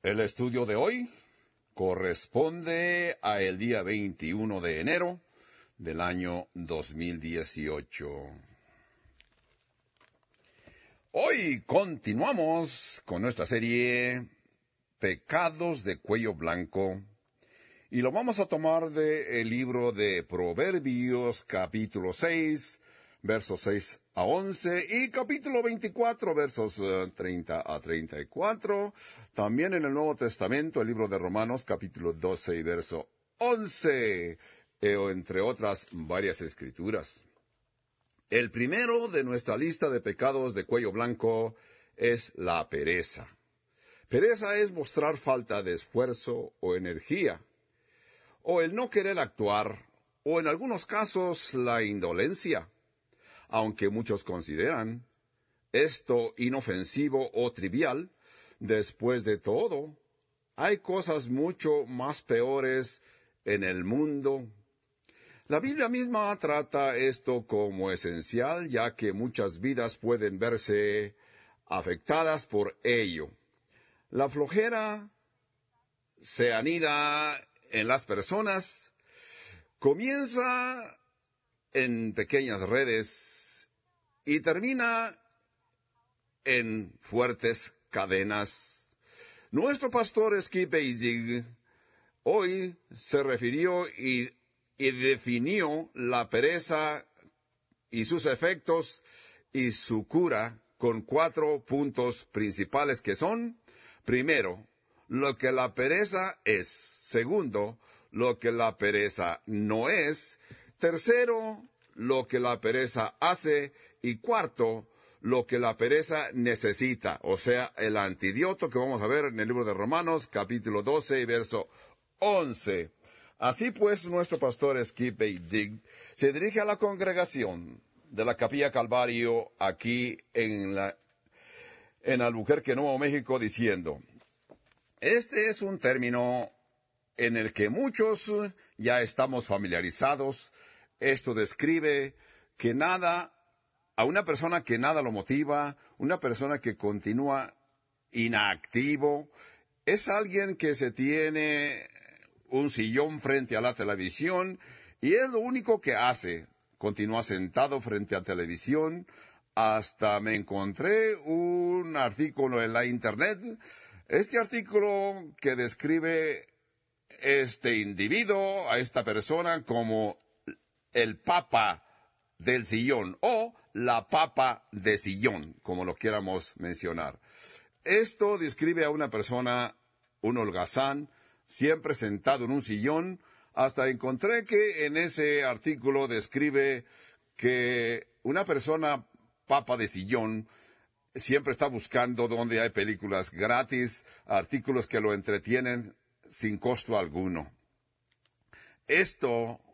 El estudio de hoy corresponde a el día 21 de enero del año 2018. Hoy continuamos con nuestra serie Pecados de Cuello Blanco y lo vamos a tomar del libro de Proverbios capítulo 6, versos 6 a 11 y capítulo 24, versos 30 a 34. También en el Nuevo Testamento, el libro de Romanos capítulo 12 y verso 11, entre otras varias escrituras. El primero de nuestra lista de pecados de cuello blanco es la pereza. Pereza es mostrar falta de esfuerzo o energía, o el no querer actuar, o en algunos casos la indolencia. Aunque muchos consideran esto inofensivo o trivial, después de todo, hay cosas mucho más peores en el mundo. La Biblia misma trata esto como esencial, ya que muchas vidas pueden verse afectadas por ello. La flojera se anida en las personas, comienza en pequeñas redes y termina en fuertes cadenas. Nuestro pastor Skip Heitzig hoy se refirió y definió la pereza y sus efectos y su cura con 4 puntos principales que son: primero, lo que la pereza es; segundo, lo que la pereza no es; tercero, lo que la pereza hace; y cuarto, lo que la pereza necesita, o sea, el antídoto que vamos a ver en el libro de Romanos, capítulo 12 y verso 11. Así pues, nuestro pastor Skip Heitzig se dirige a la congregación de la Capilla Calvario aquí en Albuquerque, Nuevo México, diciendo: este es un término en el que muchos ya estamos familiarizados. Esto describe a una persona que nada lo motiva, una persona que continúa inactivo. Es alguien que se tiene un sillón frente a la televisión y es lo único que hace. Continúa sentado frente a la televisión. Hasta me encontré un artículo en la internet. Este artículo que describe este individuo, a esta persona, como el papa del sillón o la papa de sillón, como lo quieramos mencionar. Esto describe a una persona, un holgazán, siempre sentado en un sillón. Hasta encontré que en ese artículo describe que una persona papa de sillón siempre está buscando donde hay películas gratis, artículos que lo entretienen sin costo alguno. Esto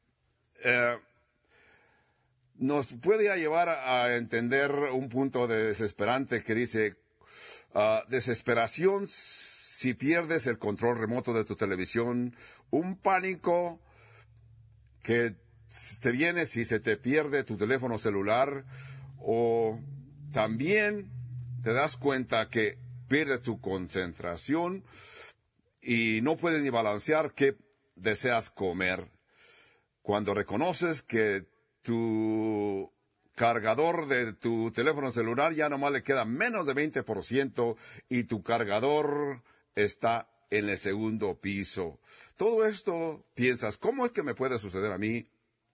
nos puede llevar a entender un punto desesperante que dice: desesperación si pierdes el control remoto de tu televisión, un pánico que te viene si se te pierde tu teléfono celular, o también te das cuenta que pierdes tu concentración y no puedes ni balancear qué deseas comer. Cuando reconoces que tu cargador de tu teléfono celular ya nomás le queda menos de 20% y tu cargador está en el segundo piso. Todo esto piensas: ¿cómo es que me puede suceder a mí?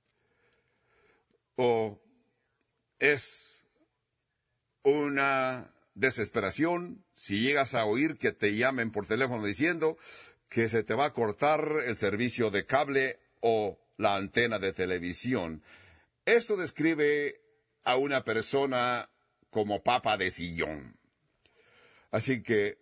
O es una desesperación si llegas a oír que te llamen por teléfono diciendo que se te va a cortar el servicio de cable o la antena de televisión. Esto describe a una persona como papa de sillón. Así que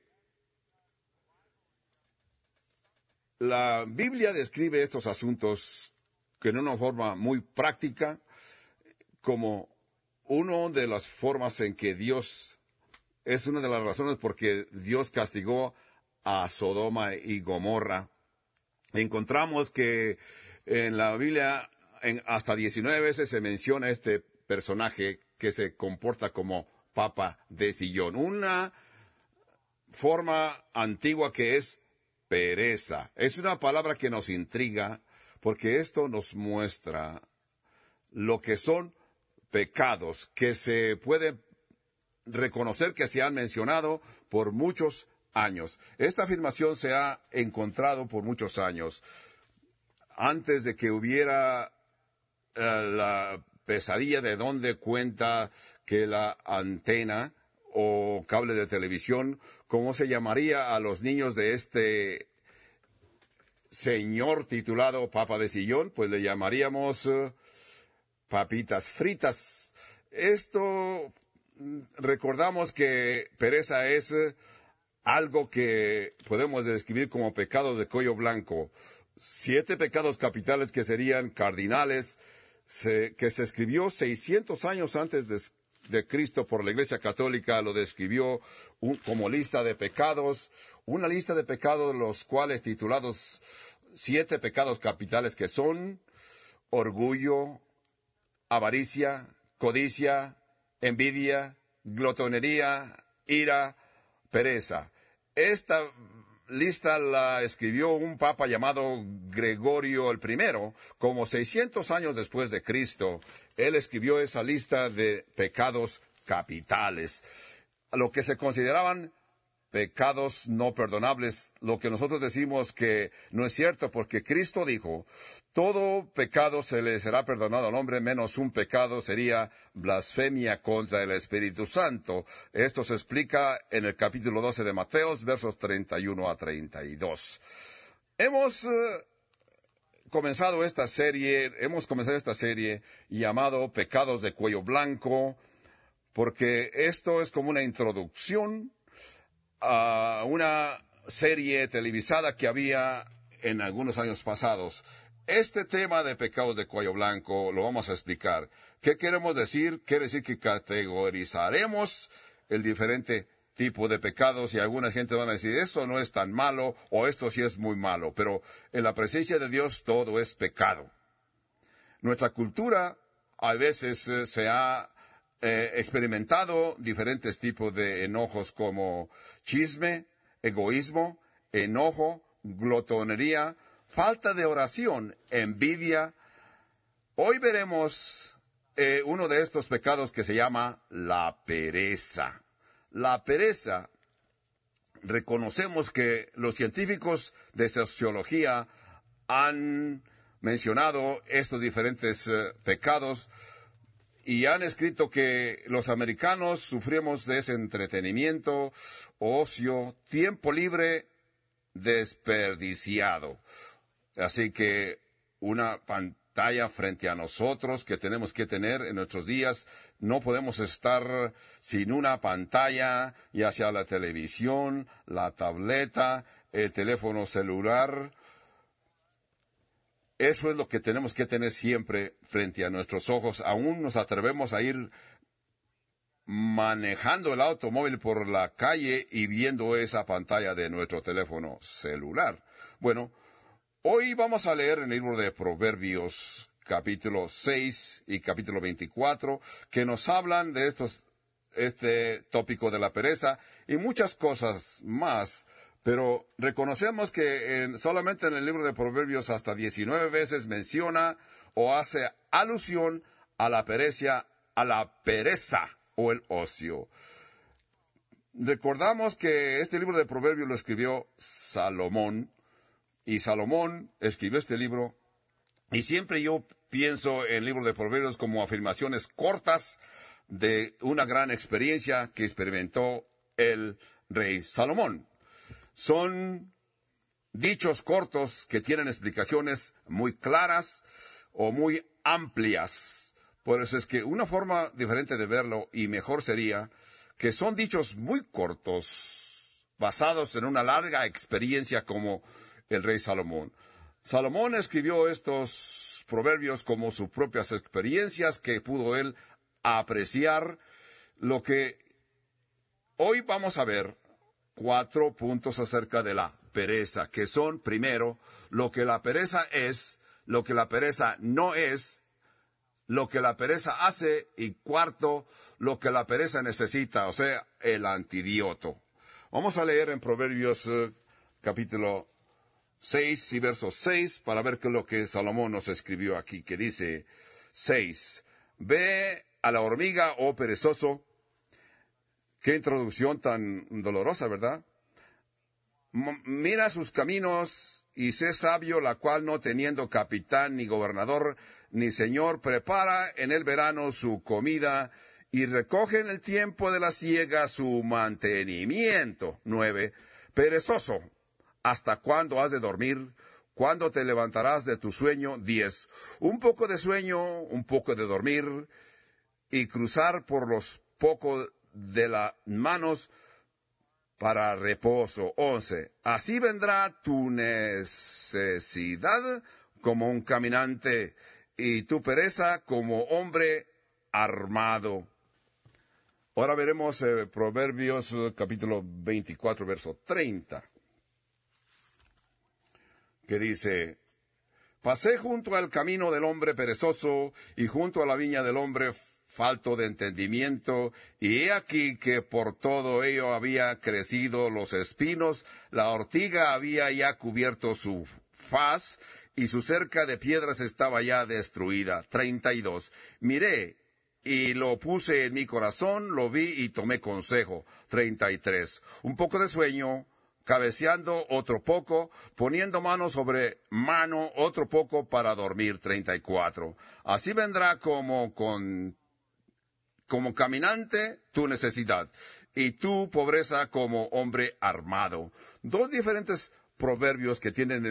la Biblia describe estos asuntos en una forma muy práctica, como una de las formas en que es una de las razones por que Dios castigó a Sodoma y Gomorra. Encontramos que en la Biblia hasta 19 veces se menciona este personaje que se comporta como papa de sillón. Una forma antigua que es pereza. Es una palabra que nos intriga porque esto nos muestra lo que son pecados que se puede reconocer que se han mencionado por muchos años. Esta afirmación se ha encontrado por muchos años. Antes de que hubiera la pesadilla de donde cuenta que la antena o cable de televisión, ¿cómo se llamaría a los niños de este señor titulado Papa de Sillón? Pues le llamaríamos papitas fritas. Esto, recordamos que pereza es algo que podemos describir como pecados de cuello blanco. 7 pecados capitales que serían cardinales, que se escribió 600 años antes de Cristo por la Iglesia Católica, lo describió como lista de pecados, una lista de pecados los cuales titulados 7 pecados capitales que son orgullo, avaricia, codicia, envidia, glotonería, ira, pereza. Esta lista la escribió un papa llamado Gregorio I, como 600 años después de Cristo. Él escribió esa lista de pecados capitales, lo que se consideraban pecados no perdonables, lo que nosotros decimos que no es cierto, porque Cristo dijo, todo pecado se le será perdonado al hombre, menos un pecado sería blasfemia contra el Espíritu Santo. Esto se explica en el capítulo 12 de Mateos, versos 31 a 32. Hemos comenzado esta serie llamado Pecados de Cuello Blanco, porque esto es como una introducción a una serie televisada que había en algunos años pasados. Este tema de pecados de cuello blanco lo vamos a explicar. ¿Qué queremos decir? Quiere decir que categorizaremos el diferente tipo de pecados y alguna gente va a decir, esto no es tan malo o esto sí es muy malo, pero en la presencia de Dios todo es pecado. Nuestra cultura a veces se ha experimentado diferentes tipos de enojos como chisme, egoísmo, enojo, glotonería, falta de oración, envidia. Hoy veremos uno de estos pecados que se llama la pereza. La pereza, reconocemos que los científicos de sociología han mencionado estos diferentes pecados y han escrito que los americanos sufrimos de ese entretenimiento, ocio, tiempo libre desperdiciado. Así que una pantalla frente a nosotros que tenemos que tener en nuestros días, no podemos estar sin una pantalla, ya sea la televisión, la tableta, el teléfono celular. Eso es lo que tenemos que tener siempre frente a nuestros ojos. Aún nos atrevemos a ir manejando el automóvil por la calle y viendo esa pantalla de nuestro teléfono celular. Bueno, hoy vamos a leer en el libro de Proverbios, capítulo 6 y capítulo 24, que nos hablan de este tópico de la pereza y muchas cosas más. Pero reconocemos que solamente en el libro de Proverbios hasta 19 veces menciona o hace alusión a la pereza o el ocio. Recordamos que este libro de Proverbios lo escribió Salomón, y Salomón escribió este libro, y siempre yo pienso en el libro de Proverbios como afirmaciones cortas de una gran experiencia que experimentó el rey Salomón. Son dichos cortos que tienen explicaciones muy claras o muy amplias. Por eso es que una forma diferente de verlo y mejor sería que son dichos muy cortos, basados en una larga experiencia como el rey Salomón. Salomón escribió estos proverbios como sus propias experiencias que pudo él apreciar. Lo que hoy vamos a ver 4 puntos acerca de la pereza, que son, primero, lo que la pereza es, lo que la pereza no es, lo que la pereza hace, y cuarto, lo que la pereza necesita, o sea, el antídoto. Vamos a leer en Proverbios capítulo 6 y verso 6 para ver qué es lo que Salomón nos escribió aquí, que dice 6. Ve a la hormiga, oh perezoso. Qué introducción tan dolorosa, ¿verdad? Mira sus caminos y sé sabio, la cual no teniendo capitán, ni gobernador, ni señor, prepara en el verano su comida y recoge en el tiempo de la siega su mantenimiento. 9. Perezoso, ¿hasta cuándo has de dormir? ¿Cuándo te levantarás de tu sueño? 10. Un poco de sueño, un poco de dormir, y cruzar por los pocos de las manos para reposo. 11. Así vendrá tu necesidad como un caminante, y tu pereza como hombre armado. Ahora veremos Proverbios capítulo 24, verso 30, que dice: Pasé junto al camino del hombre perezoso, y junto a la viña del hombre falto de entendimiento, y he aquí que por todo ello había crecido los espinos, la ortiga había ya cubierto su faz, y su cerca de piedras estaba ya destruida. 32. Miré, y lo puse en mi corazón, lo vi y tomé consejo. 33. Un poco de sueño, cabeceando otro poco, poniendo mano sobre mano otro poco para dormir. 34. Así vendrá como caminante tu necesidad, y tu pobreza como hombre armado. Dos diferentes proverbios que tienen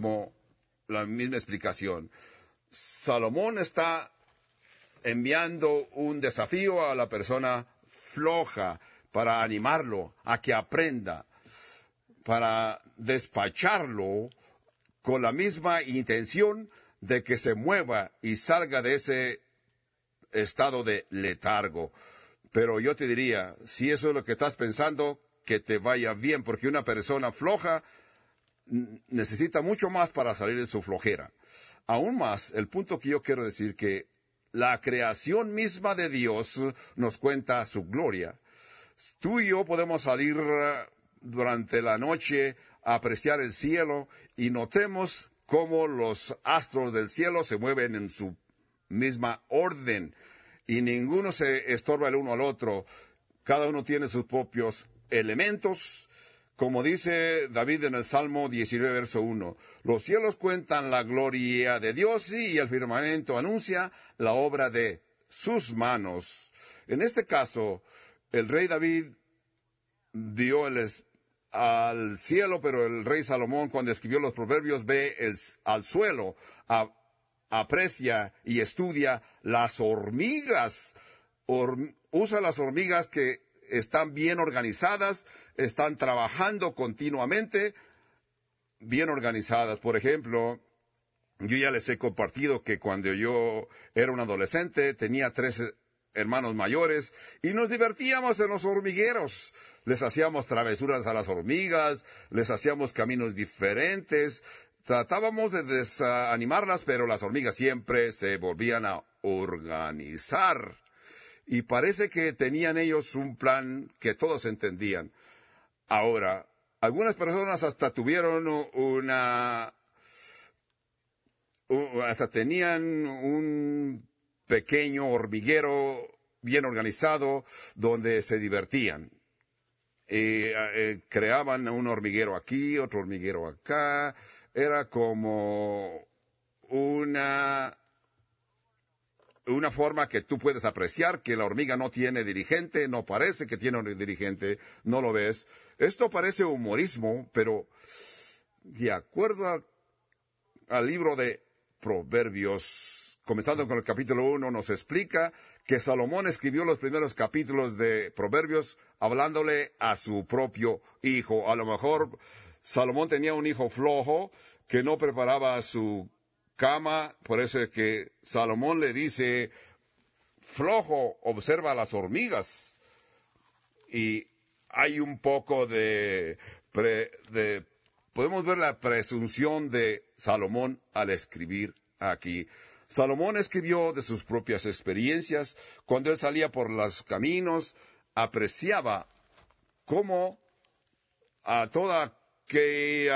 la misma explicación. Salomón está enviando un desafío a la persona floja para animarlo a que aprenda, para despacharlo con la misma intención de que se mueva y salga de ese estado de letargo. Pero yo te diría, si eso es lo que estás pensando, que te vaya bien, porque una persona floja necesita mucho más para salir de su flojera. Aún más, el punto que yo quiero decir, que la creación misma de Dios nos cuenta su gloria. Tú y yo podemos salir durante la noche a apreciar el cielo y notemos cómo los astros del cielo se mueven en su misma orden y ninguno se estorba el uno al otro. Cada uno tiene sus propios elementos. Como dice David en el Salmo 19, verso 1, los cielos cuentan la gloria de Dios y el firmamento anuncia la obra de sus manos. En este caso, el rey David dio al cielo, pero el rey Salomón, cuando escribió los proverbios, ve al suelo, aprecia y estudia las hormigas. Usa las hormigas que están bien organizadas, están trabajando continuamente, bien organizadas. Por ejemplo, yo ya les he compartido que cuando yo era un adolescente, tenía 3 hermanos mayores, y nos divertíamos en los hormigueros. Les hacíamos travesuras a las hormigas, les hacíamos caminos diferentes, tratábamos de desanimarlas, pero las hormigas siempre se volvían a organizar. Y parece que tenían ellos un plan que todos entendían. Ahora, algunas personas hasta hasta tenían un pequeño hormiguero bien organizado donde se divertían. Creaban un hormiguero aquí, otro hormiguero acá. Era como una forma que tú puedes apreciar que la hormiga no tiene dirigente, no parece que tiene un dirigente, no lo ves. Esto parece humorismo, pero de acuerdo al libro de Proverbios, comenzando con el capítulo 1, nos explica que Salomón escribió los primeros capítulos de Proverbios hablándole a su propio hijo. A lo mejor Salomón tenía un hijo flojo que no preparaba su cama, por eso es que Salomón le dice: flojo, observa las hormigas. Y hay un poco podemos ver la presunción de Salomón al escribir aquí. Salomón escribió de sus propias experiencias. Cuando él salía por los caminos, apreciaba cómo a toda que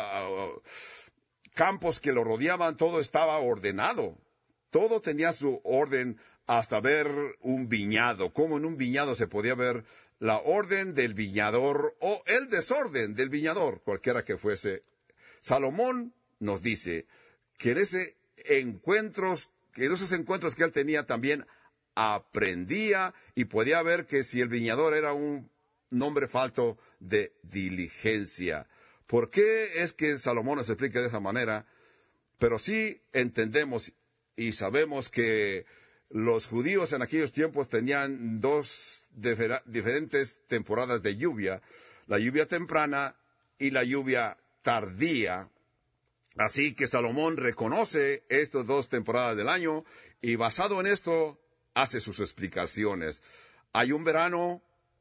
campos que lo rodeaban, todo estaba ordenado. Todo tenía su orden, hasta ver un viñado. Como en un viñado se podía ver la orden del viñador o el desorden del viñador, cualquiera que fuese. Salomón nos dice que en esos encuentros que él tenía también aprendía y podía ver que si el viñador era un hombre falto de diligencia. ¿Por qué es que Salomón nos explica de esa manera? Pero sí entendemos y sabemos que los judíos en aquellos tiempos tenían dos diferentes temporadas de lluvia, la lluvia temprana y la lluvia tardía. Así que Salomón reconoce estas dos temporadas del año y basado en esto hace sus explicaciones. Hay un verano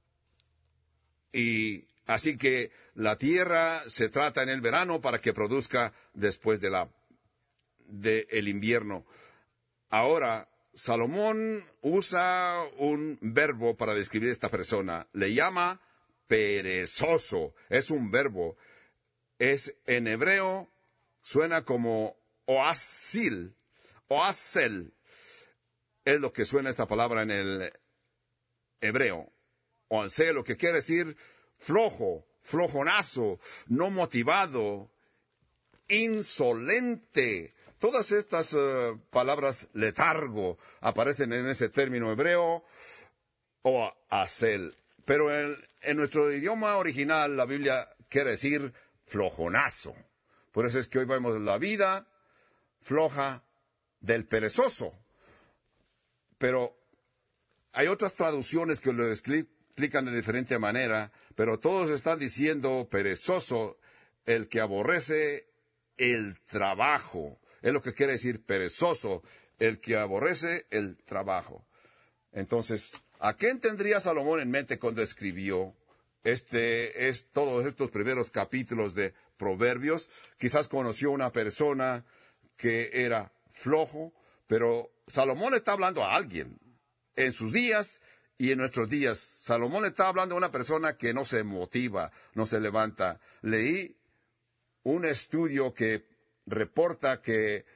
y así que la tierra se trata en el verano para que produzca después del invierno. Ahora, Salomón usa un verbo para describir a esta persona. Le llama perezoso. Es un verbo. Es en hebreo, suena como oasil. Oasel. Es lo que suena esta palabra en el hebreo. Oasel, lo que quiere decir flojo, flojonazo, no motivado, insolente. Todas estas palabras letargo aparecen en ese término hebreo o asel. Pero en nuestro idioma original la Biblia quiere decir flojonazo. Por eso es que hoy vemos la vida floja del perezoso. Pero hay otras traducciones que lo explican de diferente manera, pero todos están diciendo perezoso, el que aborrece el trabajo. Es lo que quiere decir perezoso, el que aborrece el trabajo. Entonces, ¿a qué tendría Salomón en mente cuando escribió todos estos primeros capítulos de Proverbios? Quizás conoció una persona que era flojo, pero Salomón está hablando a alguien. En sus días y en nuestros días, Salomón está hablando a una persona que no se motiva, no se levanta. Leí un estudio que reporta que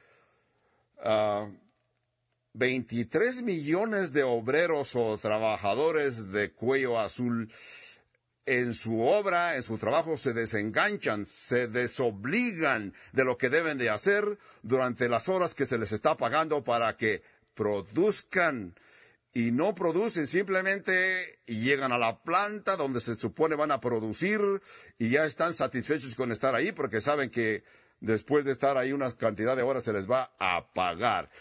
23 millones de obreros o trabajadores de cuello azul en su obra, en su trabajo, se desenganchan, se desobligan de lo que deben de hacer durante las horas que se les está pagando para que produzcan. Y no producen, simplemente llegan a la planta donde se supone van a producir y ya están satisfechos con estar ahí porque saben que después de estar ahí una cantidad de horas se les va a pagar.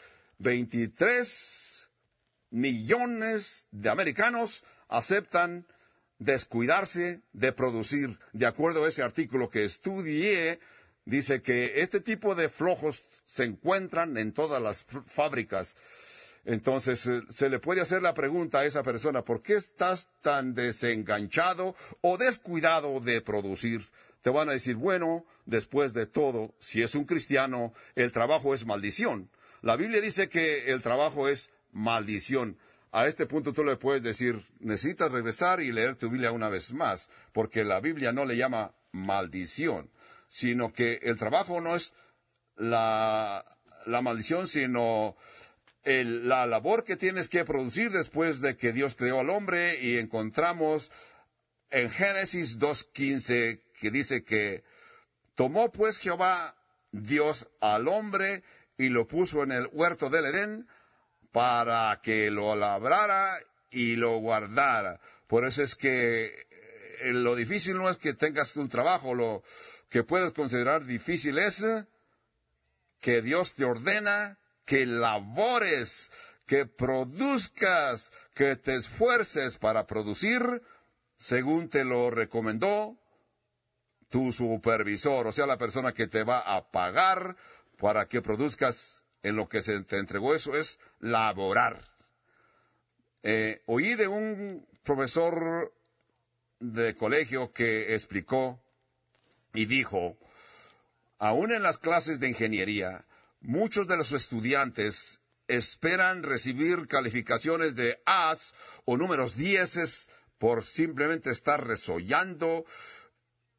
23 millones de americanos aceptan descuidarse de producir. De acuerdo a ese artículo que estudié, dice que este tipo de flojos se encuentran en todas las fábricas. Entonces, se le puede hacer la pregunta a esa persona, ¿por qué estás tan desenganchado o descuidado de producir? Te van a decir, bueno, después de todo, si es un cristiano, el trabajo es maldición. La Biblia dice que el trabajo es maldición. A este punto tú le puedes decir, necesitas regresar y leer tu Biblia una vez más, porque la Biblia no le llama maldición, sino que el trabajo no es la maldición, sino la labor que tienes que producir después de que Dios creó al hombre, y encontramos en Génesis 2:15 que dice que tomó pues Jehová Dios al hombre y lo puso en el huerto del Edén para que lo labrara y lo guardara. Por eso es que lo difícil no es que tengas un trabajo, lo que puedes considerar difícil es que Dios te ordena que labores, que produzcas, que te esfuerces para producir según te lo recomendó tu supervisor, o sea, la persona que te va a pagar para que produzcas en lo que se te entregó. Eso es laborar. Oí de un profesor de colegio que explicó y dijo, aún en las clases de ingeniería, muchos de los estudiantes esperan recibir calificaciones de A o números 10 por simplemente estar resollando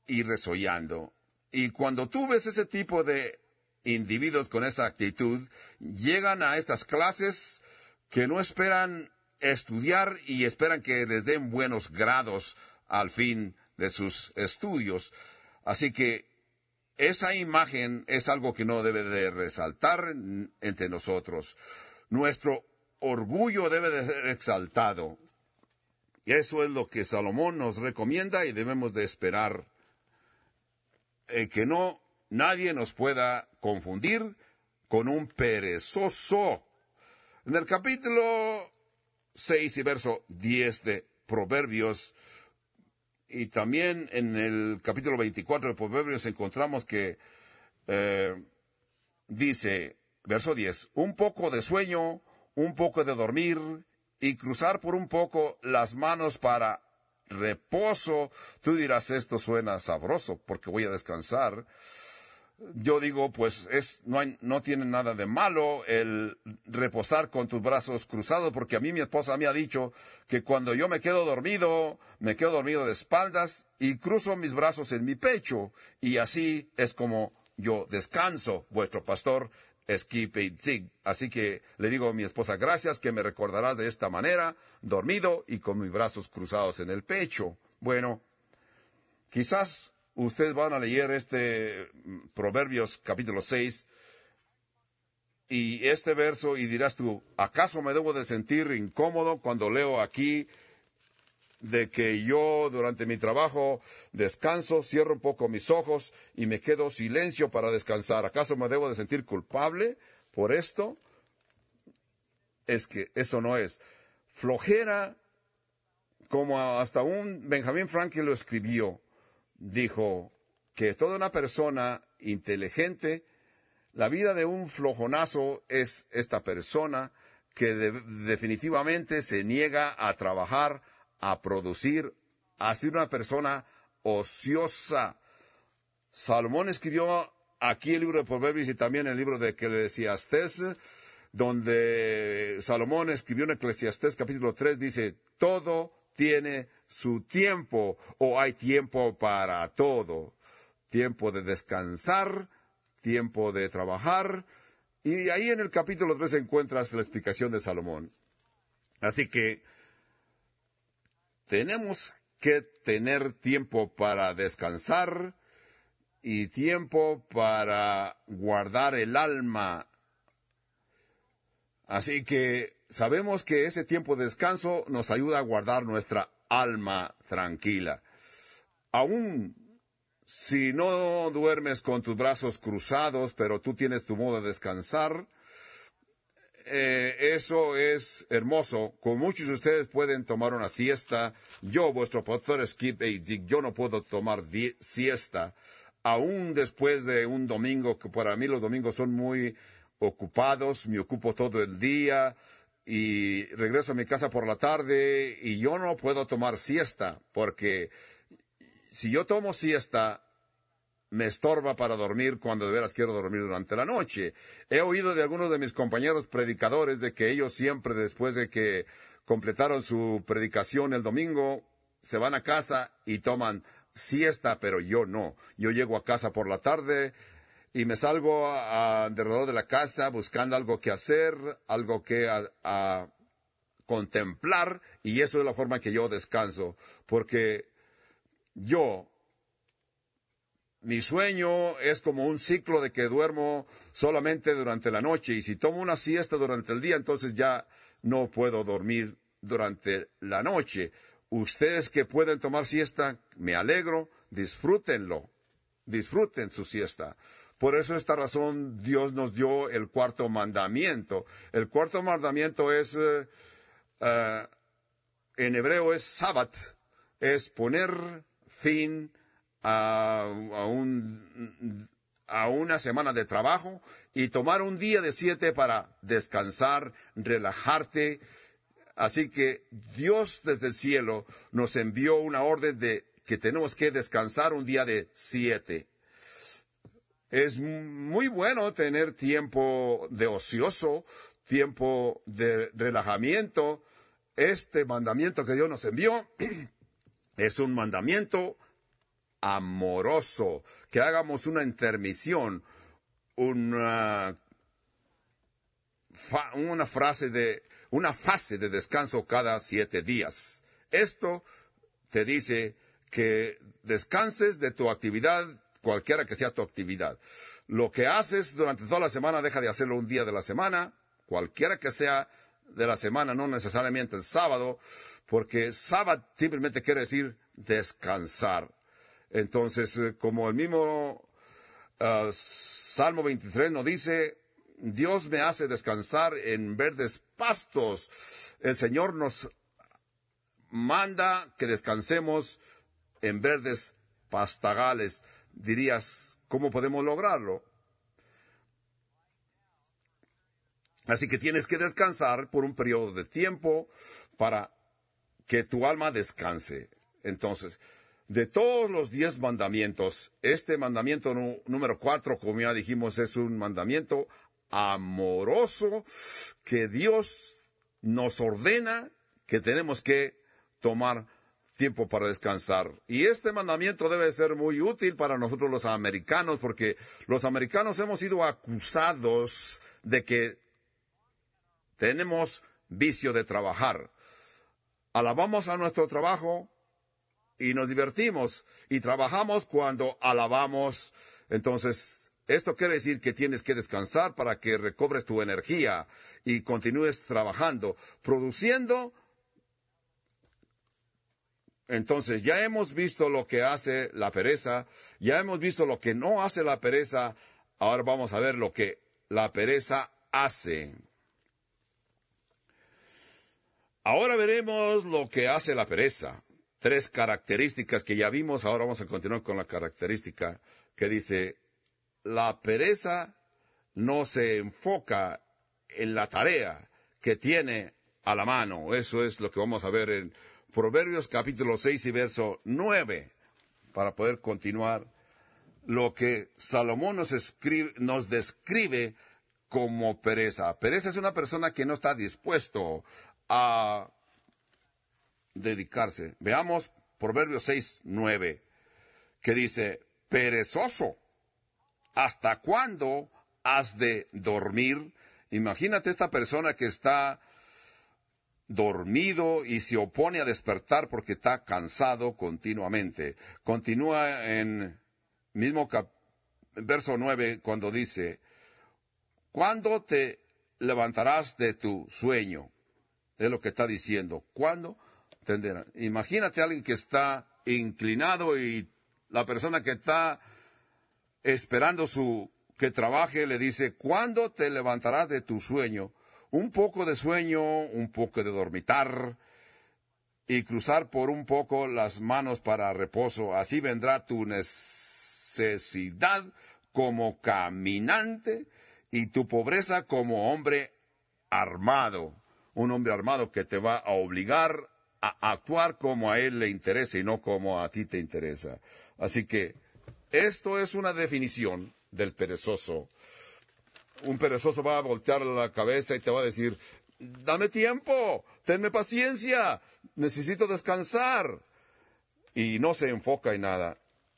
y resollando. Y cuando tú ves ese tipo de individuos con esa actitud, llegan a estas clases que no esperan estudiar y esperan que les den buenos grados al fin de sus estudios. Así que esa imagen es algo que no debe de resaltar entre nosotros. Nuestro orgullo debe de ser exaltado. Eso es lo que Salomón nos recomienda y debemos de esperar. Que nadie nos pueda confundir con un perezoso. En el capítulo 6 y verso 10 de Proverbios, y también en el capítulo 24 de Proverbios encontramos que dice, verso 10, un poco de sueño, un poco de dormir, y cruzar por un poco las manos para reposo. Tú dirás, esto suena sabroso porque voy a descansar. Yo digo, pues no tiene nada de malo el reposar con tus brazos cruzados, porque a mí mi esposa me ha dicho que cuando yo me quedo dormido de espaldas y cruzo mis brazos en mi pecho, y así es como yo descanso. Vuestro pastor Skip Zig. Así que le digo a mi esposa, gracias que me recordarás de esta manera, dormido y con mis brazos cruzados en el pecho. Bueno, quizás ustedes van a leer Proverbios capítulo 6 y este verso y dirás tú, ¿acaso me debo de sentir incómodo cuando leo aquí de que yo durante mi trabajo descanso, cierro un poco mis ojos y me quedo silencio para descansar? ¿Acaso me debo de sentir culpable por esto? Es que eso no es. Flojera, como hasta un Benjamin Franklin lo escribió, dijo que toda una persona inteligente, la vida de un flojonazo es esta persona que definitivamente se niega a trabajar, a producir, a ser una persona ociosa. Salomón escribió aquí el libro de Proverbios y también el libro de Eclesiastés, donde Salomón escribió en Eclesiastés capítulo 3, dice, todo tiene su tiempo, o hay tiempo para todo. Tiempo de descansar, tiempo de trabajar, y ahí en el capítulo 3 encuentras la explicación de Salomón. Así que tenemos que tener tiempo para descansar y tiempo para guardar el alma. Así que sabemos que ese tiempo de descanso nos ayuda a guardar nuestra alma tranquila. Aún si no duermes con tus brazos cruzados, pero tú tienes tu modo de descansar, eso es hermoso. Con muchos de ustedes pueden tomar una siesta. Yo, vuestro pastor Skip Zig, yo no puedo tomar siesta. Aún después de un domingo, que para mí los domingos son muy ocupados, me ocupo todo el día y regreso a mi casa por la tarde y yo no puedo tomar siesta, porque si yo tomo siesta, me estorba para dormir cuando de veras quiero dormir durante la noche. He oído de algunos de mis compañeros predicadores de que ellos siempre, después de que completaron su predicación el domingo, se van a casa y toman siesta, pero yo no. Yo llego a casa por la tarde y me salgo alrededor de la casa buscando algo que hacer, algo que contemplar, y eso es la forma en que yo descanso, porque mi sueño es como un ciclo de que duermo solamente durante la noche, y si tomo una siesta durante el día, entonces ya no puedo dormir durante la noche. Ustedes que pueden tomar siesta, me alegro, disfrútenlo, disfruten su siesta. Por eso esta razón Dios nos dio el cuarto mandamiento. El cuarto mandamiento es, en hebreo es Sabbat, es poner fin a una semana de trabajo y tomar un día de 7 para descansar, relajarte. Así que Dios desde el cielo nos envió una orden de que tenemos que descansar un día de 7. Es muy bueno tener tiempo de ocioso, tiempo de relajamiento. Este mandamiento que Dios nos envió es un mandamiento amoroso, que hagamos una intermisión, una fase de descanso cada 7 días. Esto te dice que descanses de tu actividad, cualquiera que sea tu actividad. Lo que haces durante toda la semana, deja de hacerlo un día de la semana, cualquiera que sea de la semana, no necesariamente el sábado, porque sábado simplemente quiere decir descansar. Entonces, como el mismo Salmo 23 nos dice, Dios me hace descansar en verdes pastos. El Señor nos manda que descansemos en verdes pastagales. Dirías, ¿cómo podemos lograrlo? Así que tienes que descansar por un periodo de tiempo para que tu alma descanse. Entonces, de todos los 10 mandamientos, este mandamiento número 4, como ya dijimos, es un mandamiento amoroso que Dios nos ordena que tenemos que tomar tiempo para descansar. Y este mandamiento debe ser muy útil para nosotros los americanos, porque los americanos hemos sido acusados de que tenemos vicio de trabajar. Alabamos a nuestro trabajo y nos divertimos, y trabajamos cuando alabamos. Entonces, esto quiere decir que tienes que descansar para que recobres tu energía y continúes trabajando, produciendo. Entonces, ya hemos visto lo que hace la pereza, ya hemos visto lo que no hace la pereza, ahora vamos a ver lo que la pereza hace. Ahora veremos lo que hace la pereza. 3 características que ya vimos, ahora vamos a continuar con la característica que dice, la pereza no se enfoca en la tarea que tiene a la mano. Eso es lo que vamos a ver en Proverbios capítulo 6 y verso 9, para poder continuar lo que Salomón nos describe como pereza. Pereza es una persona que no está dispuesto a dedicarse. Veamos Proverbios 6, 9, que dice, perezoso, ¿hasta cuándo has de dormir? Imagínate esta persona que está dormido y se opone a despertar porque está cansado continuamente. Continúa en mismo verso 9 cuando dice, ¿cuándo te levantarás de tu sueño? Es lo que está diciendo. ¿Cuándo? Imagínate a alguien que está inclinado y la persona que está esperando que trabaje le dice, ¿cuándo te levantarás de tu sueño? Un poco de sueño, un poco de dormitar y cruzar por un poco las manos para reposo. Así vendrá tu necesidad como caminante y tu pobreza como hombre armado. Un hombre armado que te va a obligar a actuar como a él le interesa y no como a ti te interesa. Así que esto es una definición del perezoso. Un perezoso va a voltear la cabeza y te va a decir, dame tiempo, tenme paciencia, necesito descansar. Y no se enfoca en nada.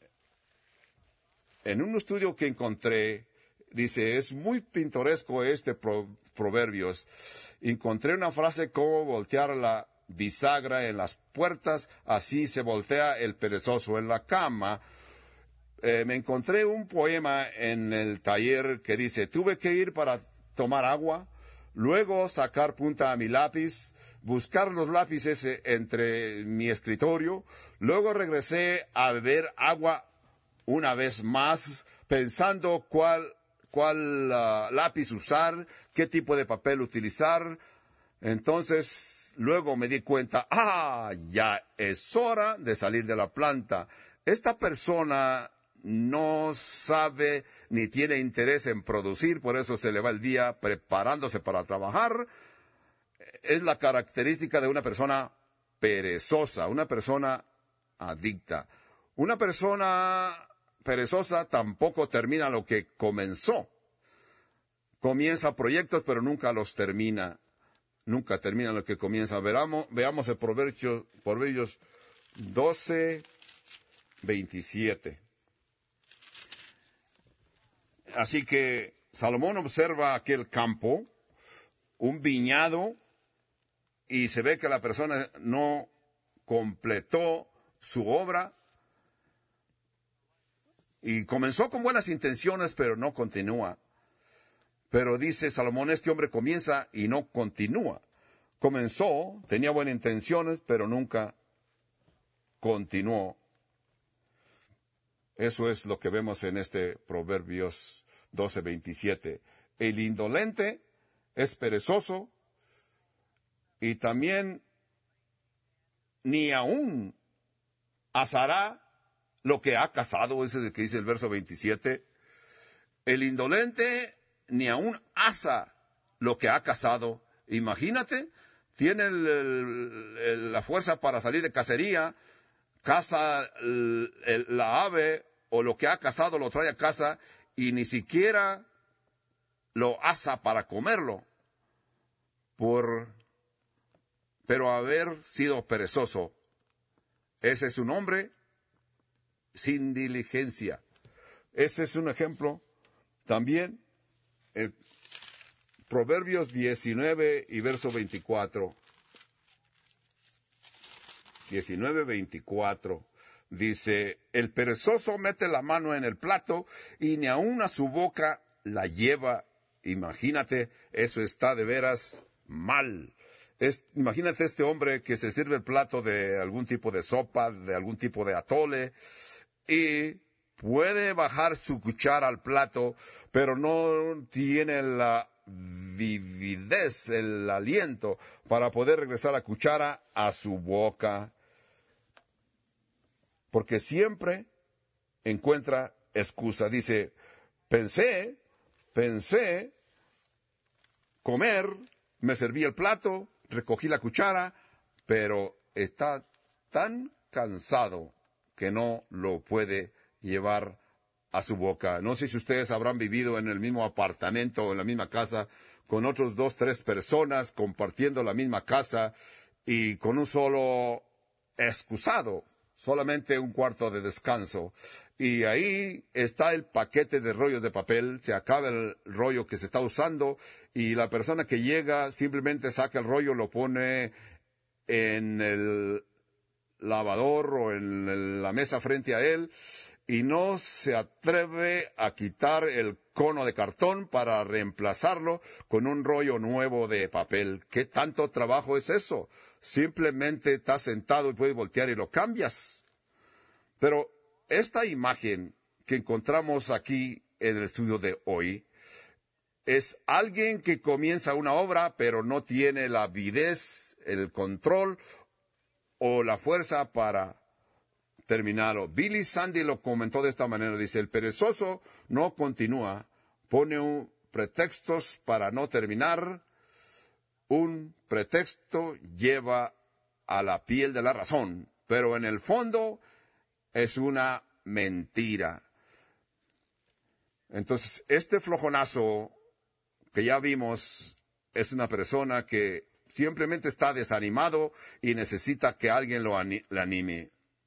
En un estudio que encontré, dice, es muy pintoresco este Proverbios. Encontré una frase como voltear la bisagra en las puertas, así se voltea el perezoso en la cama. Me encontré un poema en el taller que dice, tuve que ir para tomar agua, luego sacar punta a mi lápiz, buscar los lápices entre mi escritorio, luego regresé a beber agua una vez más, pensando cuál lápiz usar, qué tipo de papel utilizar. Entonces, luego me di cuenta, ya es hora de salir de la planta. Esta persona no sabe ni tiene interés en producir, por eso se le va el día preparándose para trabajar. Es la característica de una persona perezosa, una persona adicta. Una persona perezosa tampoco termina lo que comenzó. Comienza proyectos, pero nunca los termina. Nunca termina lo que comienza. Veamos el Proverbios 12, 27. Así que Salomón observa aquel campo, un viñedo, y se ve que la persona no completó su obra, y comenzó con buenas intenciones, pero no continúa. Pero dice Salomón, este hombre comienza y no continúa. Comenzó, tenía buenas intenciones, pero nunca continuó. Eso es lo que vemos en este Proverbios 12:27. El indolente es perezoso y también ni aún asará lo que ha cazado. Ese es el que dice el verso 27. El indolente ni aún asa lo que ha cazado. Imagínate, tiene la fuerza para salir de cacería, caza la ave o lo que ha cazado, lo trae a casa y ni siquiera lo asa para comerlo, pero haber sido perezoso. Ese es un hombre sin diligencia. Ese es un ejemplo. También Proverbios 19 y verso 24. 19:24 dice, el perezoso mete la mano en el plato y ni aun a su boca la lleva. Imagínate, eso está de veras mal. Imagínate este hombre que se sirve el plato de algún tipo de sopa, de algún tipo de atole, y puede bajar su cuchara al plato, pero no tiene la vividez, el aliento para poder regresar la cuchara a su boca, porque siempre encuentra excusa. Dice, pensé comer, me serví el plato, recogí la cuchara, pero está tan cansado que no lo puede llevar a su boca. No sé si ustedes habrán vivido en el mismo apartamento o en la misma casa con otros 2, 3 personas compartiendo la misma casa y con un solo excusado, solamente un cuarto de descanso. Y ahí está el paquete de rollos de papel, se acaba el rollo que se está usando y la persona que llega simplemente saca el rollo, lo pone en el lavador o en la mesa frente a él y no se atreve a quitar el cono de cartón para reemplazarlo con un rollo nuevo de papel. ¿Qué tanto trabajo es eso? Simplemente estás sentado y puedes voltear y lo cambias. Pero esta imagen que encontramos aquí en el estudio de hoy es alguien que comienza una obra pero no tiene la avidez, el control o la fuerza para terminarlo. Billy Sunday lo comentó de esta manera. Dice, el perezoso no continúa, pone pretextos para no terminar. Un pretexto lleva a la piel de la razón, pero en el fondo es una mentira. Entonces, este flojonazo que ya vimos es una persona que simplemente está desanimado y necesita que alguien le anime.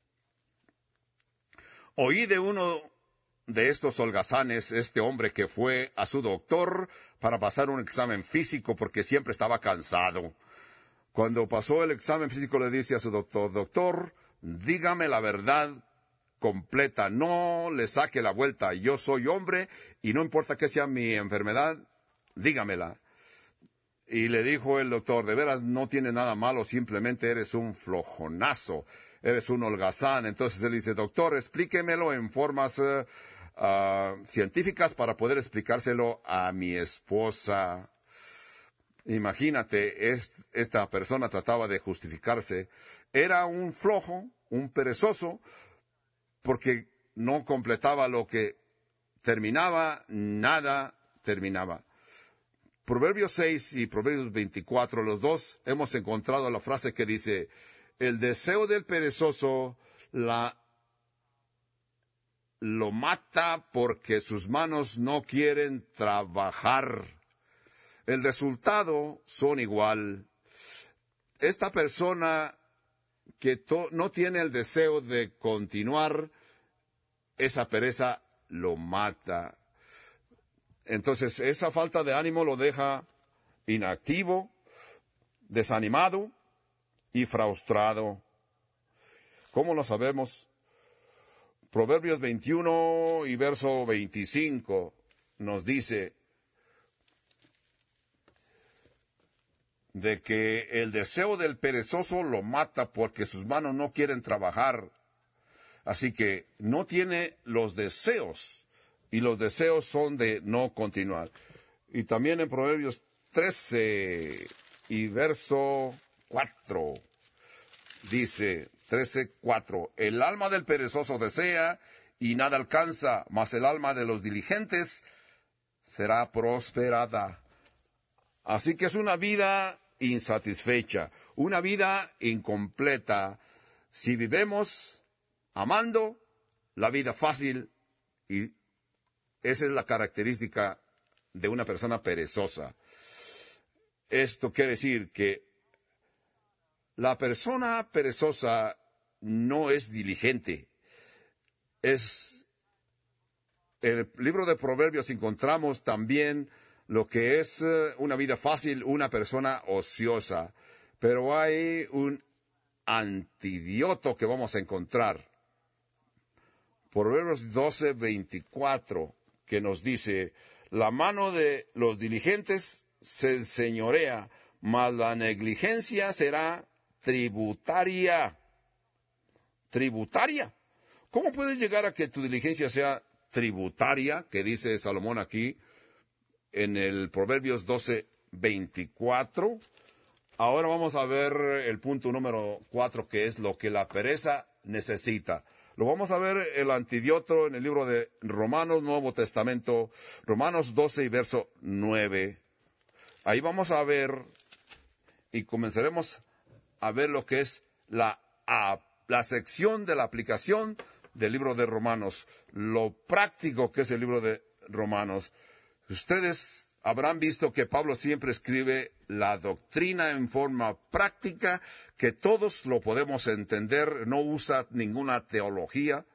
Oí de uno de estos holgazanes, este hombre que fue a su doctor para pasar un examen físico porque siempre estaba cansado. Cuando pasó el examen físico le dice a su doctor, doctor, dígame la verdad completa, no le saque la vuelta, yo soy hombre y no importa que sea mi enfermedad, dígamela. Y le dijo el doctor, de veras no tiene nada malo, simplemente eres un flojonazo, eres un holgazán. Entonces él dice, doctor, explíquemelo en formas científicas para poder explicárselo a mi esposa. Imagínate, esta persona trataba de justificarse. Era un flojo, un perezoso, porque no completaba lo que terminaba, nada terminaba. Proverbios 6 y Proverbios 24, los dos hemos encontrado la frase que dice, el deseo del perezoso lo mata porque sus manos no quieren trabajar. El resultado son igual. Esta persona que no tiene el deseo de continuar, esa pereza lo mata. Entonces, esa falta de ánimo lo deja inactivo, desanimado y frustrado. ¿Cómo lo sabemos? Proverbios 21 y verso 25 nos dice de que el deseo del perezoso lo mata porque sus manos no quieren trabajar. Así que no tiene los deseos, y los deseos son de no continuar. Y también en Proverbios 13 y verso 4 dice, 13:4, el alma del perezoso desea y nada alcanza, mas el alma de los diligentes será prosperada. Así que es una vida insatisfecha, una vida incompleta, si vivimos amando la vida fácil, y esa es la característica de una persona perezosa. Esto quiere decir que la persona perezosa no es diligente. En el libro de Proverbios encontramos también lo que es una vida fácil, una persona ociosa. Pero hay un antídoto que vamos a encontrar. Proverbios 12:24, que nos dice, la mano de los diligentes se enseñorea, mas la negligencia será tributaria. ¿Tributaria? ¿Cómo puedes llegar a que tu diligencia sea tributaria? Que dice Salomón aquí en el Proverbios 12:24. Ahora vamos a ver el punto número 4, que es lo que la pereza necesita. Lo vamos a ver el antídoto en el libro de Romanos, Nuevo Testamento, Romanos 12 y verso 9. Ahí vamos a ver y comenzaremos a ver lo que es la sección de la aplicación del libro de Romanos, lo práctico que es el libro de Romanos. Ustedes habrán visto que Pablo siempre escribe la doctrina en forma práctica, que todos lo podemos entender, no usa ninguna teología.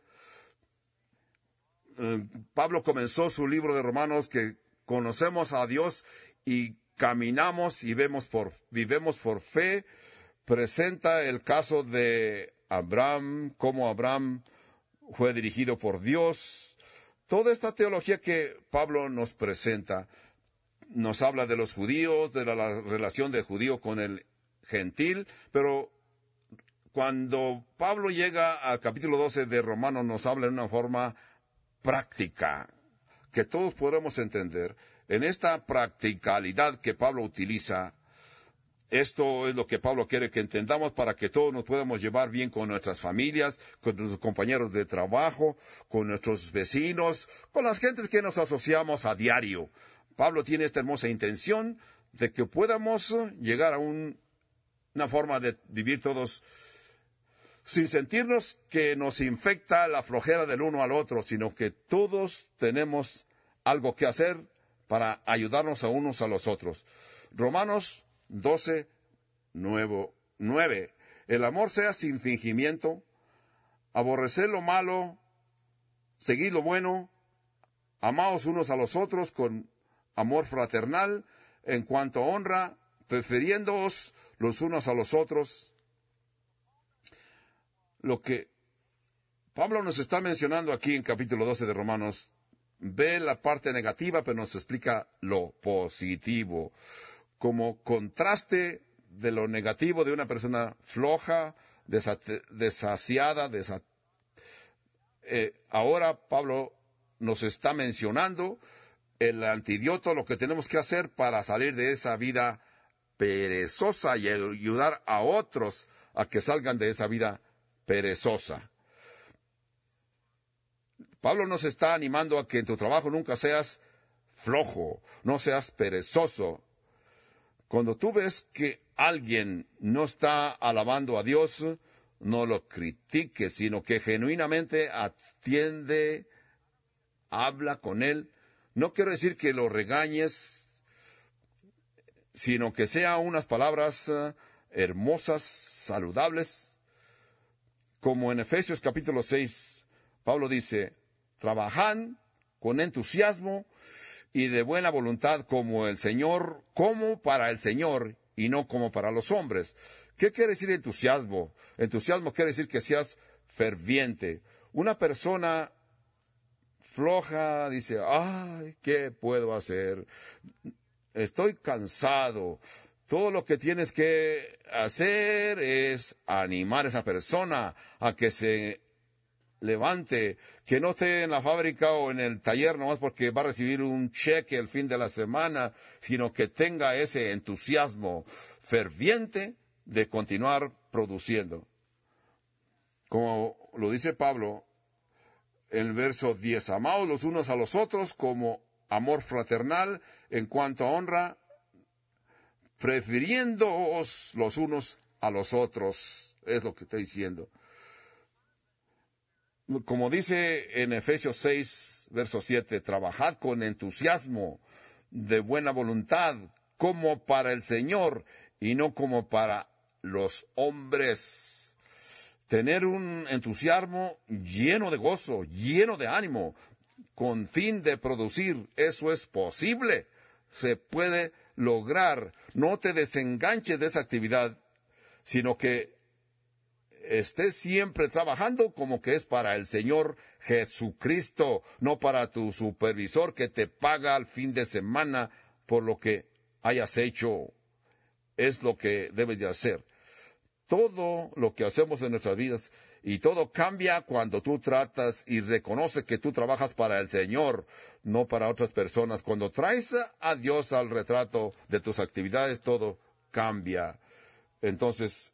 Pablo comenzó su libro de Romanos que conocemos a Dios y caminamos y vivemos por fe. Presenta el caso de Abraham, cómo Abraham fue dirigido por Dios. Toda esta teología que Pablo nos presenta nos habla de los judíos, de la relación del judío con el gentil, pero cuando Pablo llega al capítulo 12 de Romanos nos habla en una forma práctica, que todos podremos entender. En esta practicalidad que Pablo utiliza, esto es lo que Pablo quiere que entendamos para que todos nos podamos llevar bien con nuestras familias, con nuestros compañeros de trabajo, con nuestros vecinos, con las gentes que nos asociamos a diario. Pablo tiene esta hermosa intención de que podamos llegar a una forma de vivir todos sin sentirnos que nos infecta la flojera del uno al otro, sino que todos tenemos algo que hacer para ayudarnos a unos a los otros. Romanos 12:9. El amor sea sin fingimiento, aborrecer lo malo, seguid lo bueno, amaos unos a los otros con amor fraternal, en cuanto a honra, prefiriéndoos los unos a los otros. Lo que Pablo nos está mencionando aquí en capítulo 12 de Romanos, ve la parte negativa, pero nos explica lo positivo. Como contraste de lo negativo de una persona floja, desasiada, ahora Pablo nos está mencionando el antídoto, lo que tenemos que hacer para salir de esa vida perezosa y ayudar a otros a que salgan de esa vida perezosa. Pablo nos está animando a que en tu trabajo nunca seas flojo, no seas perezoso. Cuando tú ves que alguien no está alabando a Dios, no lo critiques, sino que genuinamente atiende, habla con él. No quiero decir que lo regañes, sino que sean unas palabras hermosas, saludables. Como en Efesios capítulo 6, Pablo dice, Trabajad con entusiasmo y de buena voluntad como para el Señor y no como para los hombres. ¿Qué quiere decir entusiasmo? Entusiasmo quiere decir que seas ferviente. Una persona floja dice, ay, ¿qué puedo hacer? Estoy cansado. Todo lo que tienes que hacer es animar a esa persona a que se levante, que no esté en la fábrica o en el taller nomás porque va a recibir un cheque el fin de la semana, sino que tenga ese entusiasmo ferviente de continuar produciendo. Como lo dice Pablo en el verso 10, amaos los unos a los otros como amor fraternal, en cuanto a honra, prefiriéndoos los unos a los otros, es lo que está diciendo. Como dice en Efesios 6, verso 7, trabajad con entusiasmo, de buena voluntad, como para el Señor y no como para los hombres. Tener un entusiasmo lleno de gozo, lleno de ánimo, con fin de producir, eso es posible, se puede lograr. No te desenganches de esa actividad, sino que estés siempre trabajando como que es para el Señor Jesucristo, no para tu supervisor que te paga al fin de semana por lo que hayas hecho. Es lo que debes de hacer. Todo lo que hacemos en nuestras vidas y todo cambia cuando tú tratas y reconoces que tú trabajas para el Señor, no para otras personas. Cuando traes a Dios al retrato de tus actividades, todo cambia. Entonces,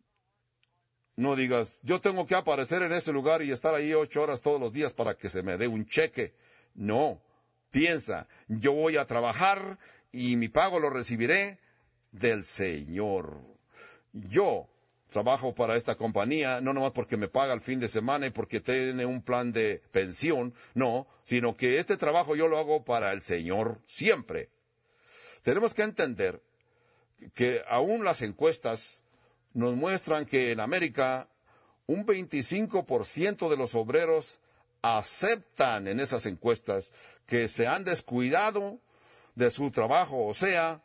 no digas, yo tengo que aparecer en ese lugar y estar ahí 8 horas todos los días para que se me dé un cheque. No, piensa, yo voy a trabajar y mi pago lo recibiré del Señor. Yo trabajo para esta compañía, no nomás porque me paga el fin de semana y porque tiene un plan de pensión, no, sino que este trabajo yo lo hago para el Señor siempre. Tenemos que entender que aún las encuestas nos muestran que en América un 25% de los obreros aceptan en esas encuestas que se han descuidado de su trabajo, o sea,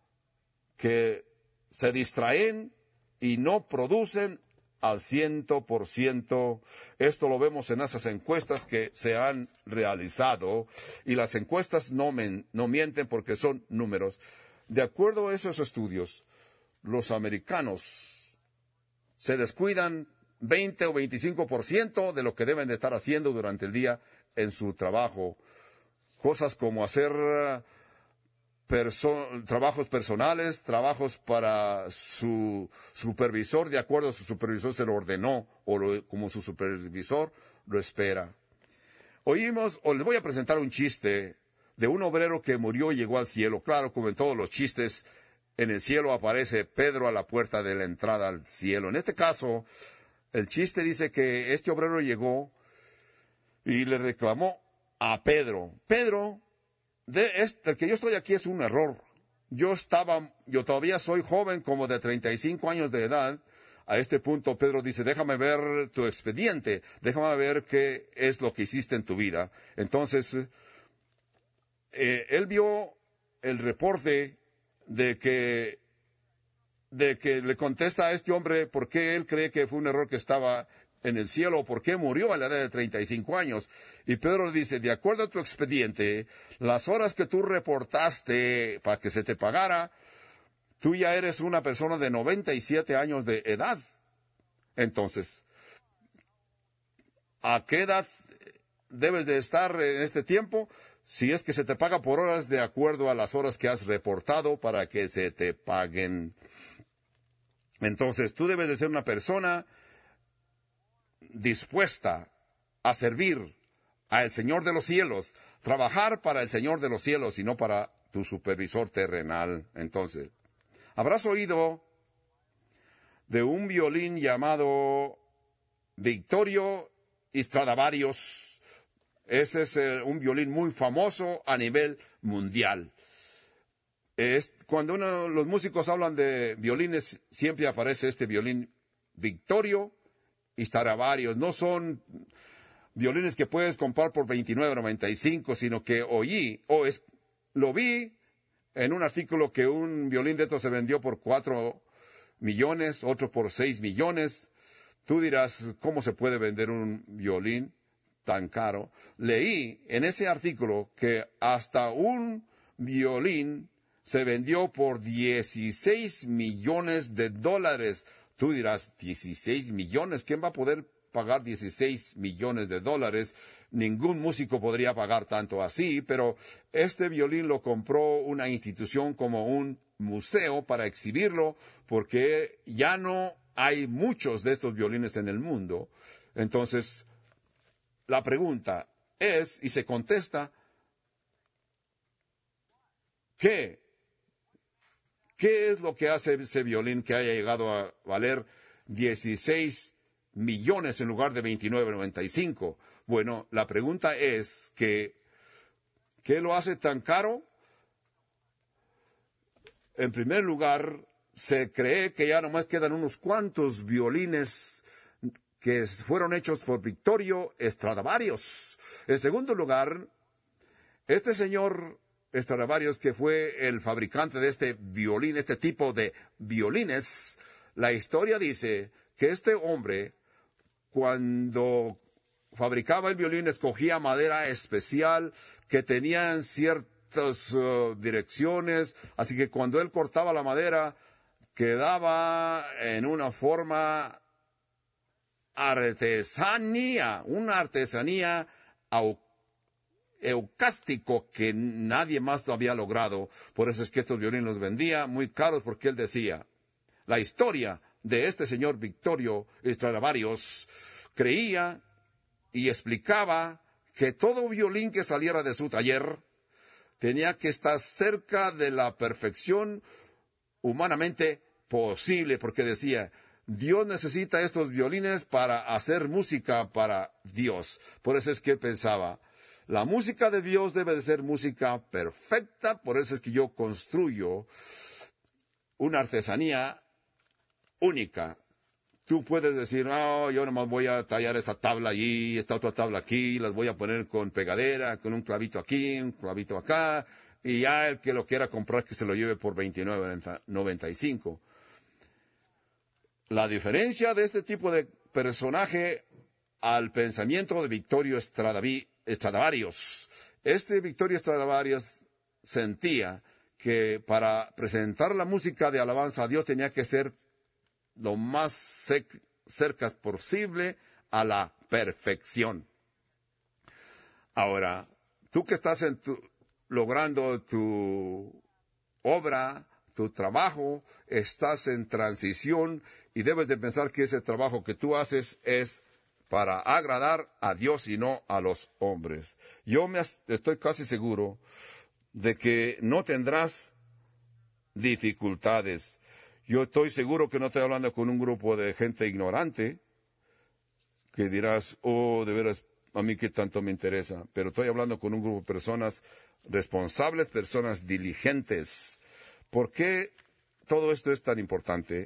que se distraen y no producen al 100%. Esto lo vemos en esas encuestas que se han realizado, y las encuestas no mienten porque son números. De acuerdo a esos estudios, los americanos se descuidan 20 o 25% de lo que deben de estar haciendo durante el día en su trabajo. Cosas como hacer trabajos personales, trabajos para su supervisor, de acuerdo a su supervisor se lo ordenó, como su supervisor lo espera. Les voy a presentar un chiste de un obrero que murió y llegó al cielo. Claro, como en todos los chistes, en el cielo aparece Pedro a la puerta de la entrada al cielo. En este caso, el chiste dice que este obrero llegó y le reclamó a Pedro. Pedro, el que yo estoy aquí es un error. Yo todavía soy joven, como de 35 años de edad. A este punto Pedro dice, déjame ver tu expediente, déjame ver qué es lo que hiciste en tu vida. Entonces, él vio el reporte de que le contesta a este hombre por qué él cree que fue un error que estaba en el cielo, o por qué murió a la edad de 35 años. Y Pedro dice, de acuerdo a tu expediente, las horas que tú reportaste para que se te pagara, tú ya eres una persona de 97 años de edad. Entonces, ¿a qué edad debes de estar en este tiempo? Si es que se te paga por horas de acuerdo a las horas que has reportado para que se te paguen. Entonces, tú debes de ser una persona dispuesta a servir al Señor de los cielos, trabajar para el Señor de los cielos y no para tu supervisor terrenal. Entonces, habrás oído de un violín llamado Vittorio Stradivarius. Ese es un violín muy famoso a nivel mundial. Cuando los músicos hablan de violines, siempre aparece este violín Vittorio Stradivarius. No son violines que puedes comprar por $29.95, sino que lo vi en un artículo que un violín de estos se vendió por 4 millones, otro por 6 millones. Tú dirás, ¿cómo se puede vender un violín tan caro? Leí en ese artículo que hasta un violín se vendió por $16 millones. Tú dirás, 16 millones, ¿quién va a poder pagar $16 millones? Ningún músico podría pagar tanto así, pero este violín lo compró una institución como un museo para exhibirlo, porque ya no hay muchos de estos violines en el mundo. Entonces, la pregunta es, y se contesta, ¿qué es lo que hace ese violín que haya llegado a valer 16 millones en lugar de $29.95? Bueno, la pregunta es ¿qué lo hace tan caro? En primer lugar, se cree que ya nomás quedan unos cuantos violines que fueron hechos por Vittorio Stradivarius. En segundo lugar, este señor Stradivarius, que fue el fabricante de este violín, este tipo de violines, la historia dice que este hombre, cuando fabricaba el violín, escogía madera especial que tenían ciertas direcciones, así que cuando él cortaba la madera, quedaba en una forma una artesanía eucástico que nadie más lo había logrado. Por eso es que estos violines los vendía muy caros, porque él decía, la historia de este señor Vittorio Stradivarius creía y explicaba que todo violín que saliera de su taller tenía que estar cerca de la perfección humanamente posible, porque decía, Dios necesita estos violines para hacer música para Dios. Por eso es que pensaba, la música de Dios debe de ser música perfecta, por eso es que yo construyo una artesanía única. Tú puedes decir, no, yo nomás voy a tallar esa tabla allí, esta otra tabla aquí, las voy a poner con pegadera, con un clavito aquí, un clavito acá, y ya el que lo quiera comprar que se lo lleve por $29.95. La diferencia de este tipo de personaje al pensamiento de Vittorio Stradivarius. Este Vittorio Stradivarius sentía que para presentar la música de alabanza a Dios tenía que ser lo más cerca posible a la perfección. Ahora, tú que estás logrando tu obra, tu trabajo, estás en transición y debes de pensar que ese trabajo que tú haces es para agradar a Dios y no a los hombres. Yo estoy casi seguro de que no tendrás dificultades. Yo estoy seguro que no estoy hablando con un grupo de gente ignorante, que dirás, oh, de veras, a mí qué tanto me interesa. Pero estoy hablando con un grupo de personas responsables, personas diligentes. ¿Por qué todo esto es tan importante?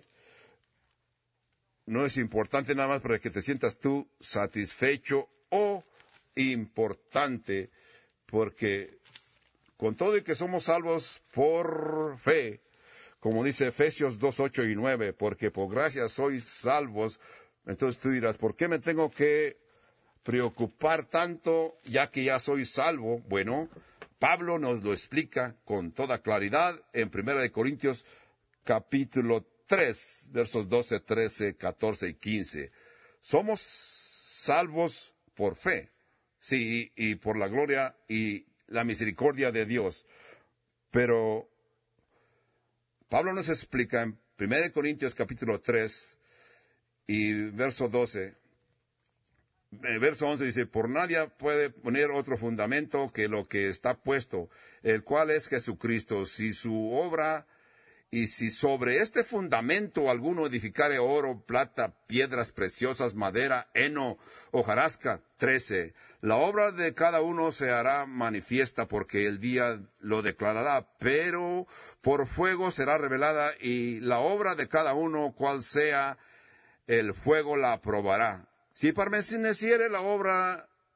No es importante nada más para que te sientas tú satisfecho o importante, porque con todo y que somos salvos por fe, como dice Efesios 2:8 y 9, porque por gracia sois salvos. Entonces tú dirás, ¿por qué me tengo que preocupar tanto ya que ya soy salvo? Bueno, Pablo nos lo explica con toda claridad en 1 Corintios capítulo 3, versos 12, 13, 14 y 15. Somos salvos por fe, sí, y por la gloria y la misericordia de Dios. Pero Pablo nos explica en 1 Corintios capítulo 3 y verso 12, verso 11 dice, por nadie puede poner otro fundamento que lo que está puesto, el cual es Jesucristo. Si sobre este fundamento alguno edificare oro, plata, piedras preciosas, madera, heno, hojarasca, 13. La obra de cada uno se hará manifiesta, porque el día lo declarará, pero por fuego será revelada, y la obra de cada uno, cual sea, el fuego la probará. Si permaneciere la obra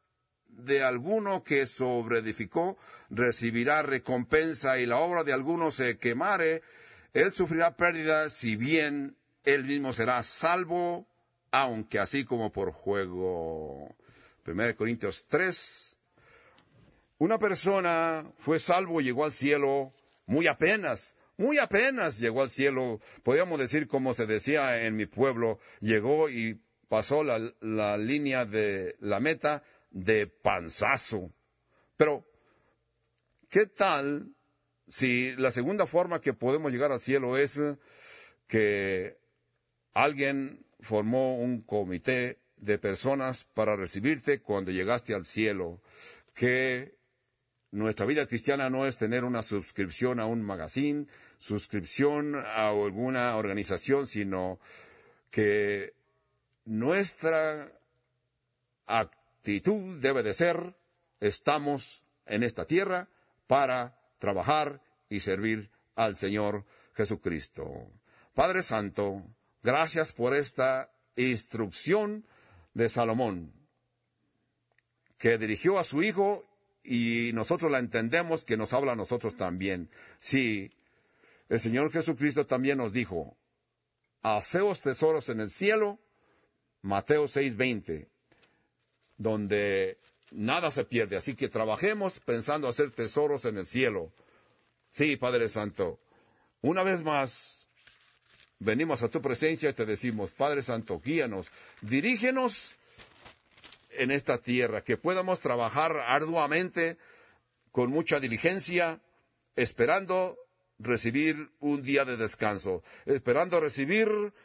de alguno que sobreedificó recibirá recompensa, y la obra de alguno se quemare, él sufrirá pérdida, si bien él mismo será salvo, aunque así como por juego. 1 Corintios 3. Una persona fue salvo y llegó al cielo muy apenas llegó al cielo. Podríamos decir, como se decía en mi pueblo, llegó y pasó la línea de la meta de panzazo. Pero, ¿qué tal si la segunda forma que podemos llegar al cielo es que alguien formó un comité de personas para recibirte cuando llegaste al cielo? Que nuestra vida cristiana no es tener una suscripción a un magazine, suscripción a alguna organización, sino que nuestra actitud debe de ser: estamos en esta tierra para trabajar y servir al Señor Jesucristo. Padre Santo, gracias por esta instrucción de Salomón, que dirigió a su hijo, y nosotros la entendemos, que nos habla a nosotros también. Sí, el Señor Jesucristo también nos dijo: haceos tesoros en el cielo, Mateo 6:20, donde nada se pierde. Así que trabajemos pensando hacer tesoros en el cielo. Sí, Padre Santo, una vez más venimos a tu presencia y te decimos: Padre Santo, guíanos, dirígenos en esta tierra, que podamos trabajar arduamente, con mucha diligencia, esperando recibir un día de descanso, esperando recibir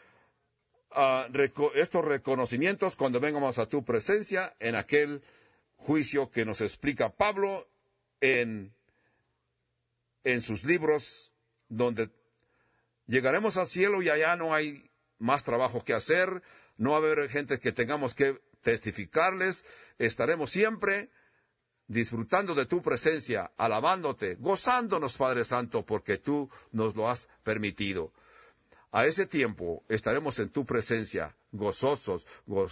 estos reconocimientos cuando vengamos a tu presencia en aquel juicio que nos explica Pablo en sus libros, donde llegaremos al cielo y allá no hay más trabajo que hacer, no va a haber gente que tengamos que testificarles, estaremos siempre disfrutando de tu presencia, alabándote, gozándonos, Padre Santo, porque tú nos lo has permitido. A ese tiempo estaremos en tu presencia, gozosos,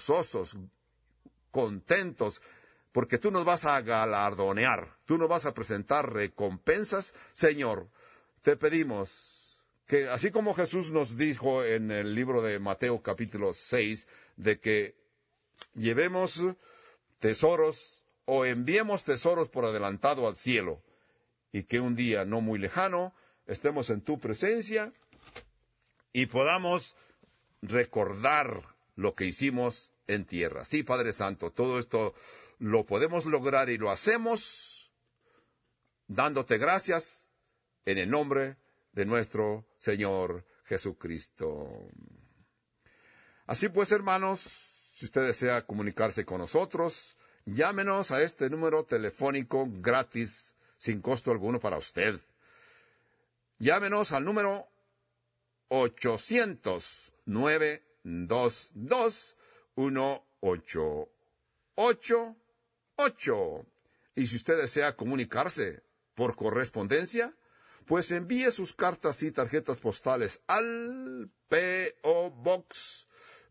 contentos, porque tú nos vas a galardonear, tú nos vas a presentar recompensas. Señor, te pedimos que, así como Jesús nos dijo en el libro de Mateo capítulo 6, de que llevemos tesoros o enviemos tesoros por adelantado al cielo, y que un día no muy lejano estemos en tu presencia y podamos recordar lo que hicimos en tierra. Sí, Padre Santo, todo esto lo podemos lograr y lo hacemos dándote gracias en el nombre de nuestro Señor Jesucristo. Así pues, hermanos, si usted desea comunicarse con nosotros, llámenos a este número telefónico gratis, sin costo alguno para usted. Llámenos al número 800-922-1888. Y si usted desea comunicarse por correspondencia, pues envíe sus cartas y tarjetas postales al P.O. Box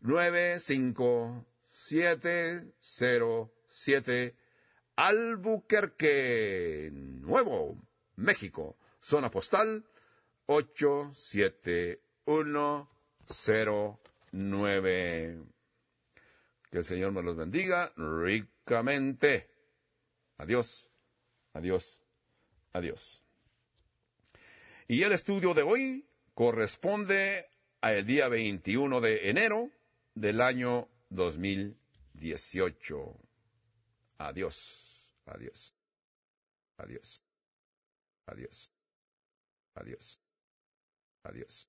95707, Albuquerque, Nuevo México, zona postal 87109. Que el Señor me los bendiga ricamente. Adiós, adiós, adiós. Y el estudio de hoy corresponde al día 21 de enero del año 2018. Adiós, adiós, adiós, adiós, adiós, adiós.